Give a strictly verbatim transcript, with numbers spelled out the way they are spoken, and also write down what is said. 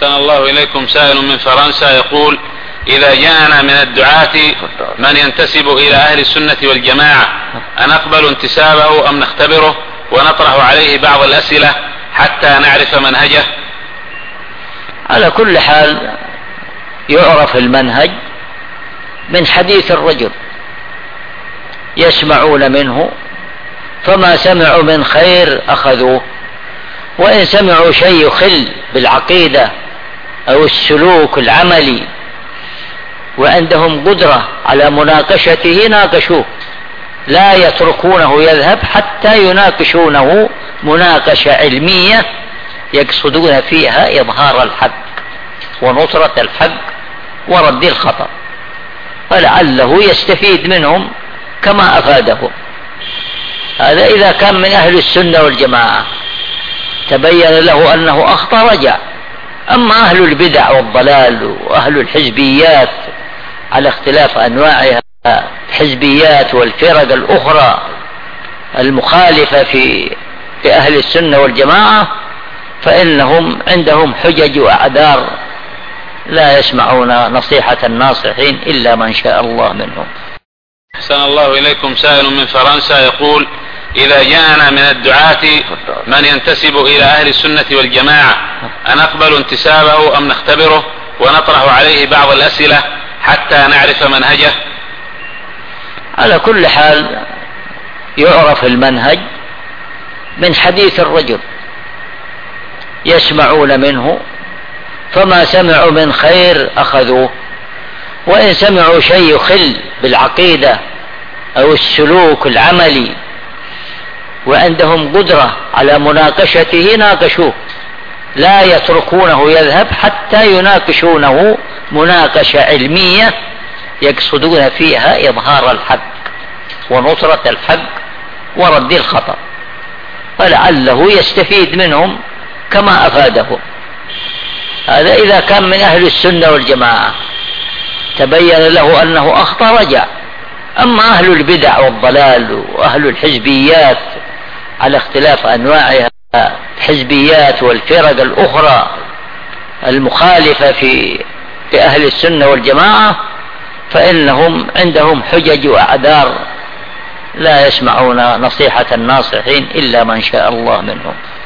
أحسن الله إليكم. سائل من فرنسا يقول: إذا جاءنا من الدعاة من ينتسب إلى أهل السنة والجماعة أنقبل انتسابه أم نختبره ونطرح عليه بعض الأسئلة حتى نعرف منهجه؟ على كل حال يعرف المنهج من حديث الرجل، يسمعون منه فما سمعوا من خير أخذوه، وإن سمعوا شيء يخل بالعقيدة أو السلوك العملي وعندهم قدرة على مناقشته ناقشوه، لا يتركونه يذهب حتى يناقشونه مناقشة علمية يقصدون فيها إظهار الحق ونصرة الحق ورد الخطأ، فلعله يستفيد منهم كما أفادهم. هذا إذا كان من أهل السنة والجماعة تبين له أنه أخطأ رجع. أما أهل البدع والضلال وأهل الحزبيات على اختلاف أنواعها، الحزبيات والفرق الأخرى المخالفة في في أهل السنة والجماعة، فإنهم عندهم حجج وأعذار لا يسمعون نصيحة الناصحين إلا من شاء الله منهم. أحسن الله إليكم. سائل من فرنسا يقول: إذا جاءنا من الدعاة من ينتسب إلى أهل السنة والجماعة أنقبل انتسابه أم نختبره ونطرح عليه بعض الأسئلة حتى نعرف منهجه؟ على كل حال يعرف المنهج من حديث الرجل، يسمعون منه فما سمعوا من خير أخذوه، وإن سمعوا شيء يخل بالعقيدة أو السلوك العملي وعندهم قدرة على مناقشته ناقشوه، لا يتركونه يذهب حتى يناقشونه مناقشة علمية يقصدون فيها إظهار الحق ونصرة الحق ورد الخطأ، فلعله يستفيد منهم كما أفادهم. هذا إذا كان من أهل السنة والجماعة تبين له أنه أخطأ رجع. أما أهل البدع والضلال وأهل الحزبيات على اختلاف أنواعها، الحزبيات والفرق الأخرى المخالفة في في أهل السنة والجماعة، فإنهم عندهم حجج وأعذار لا يسمعون نصيحة الناصحين إلا من شاء الله منهم.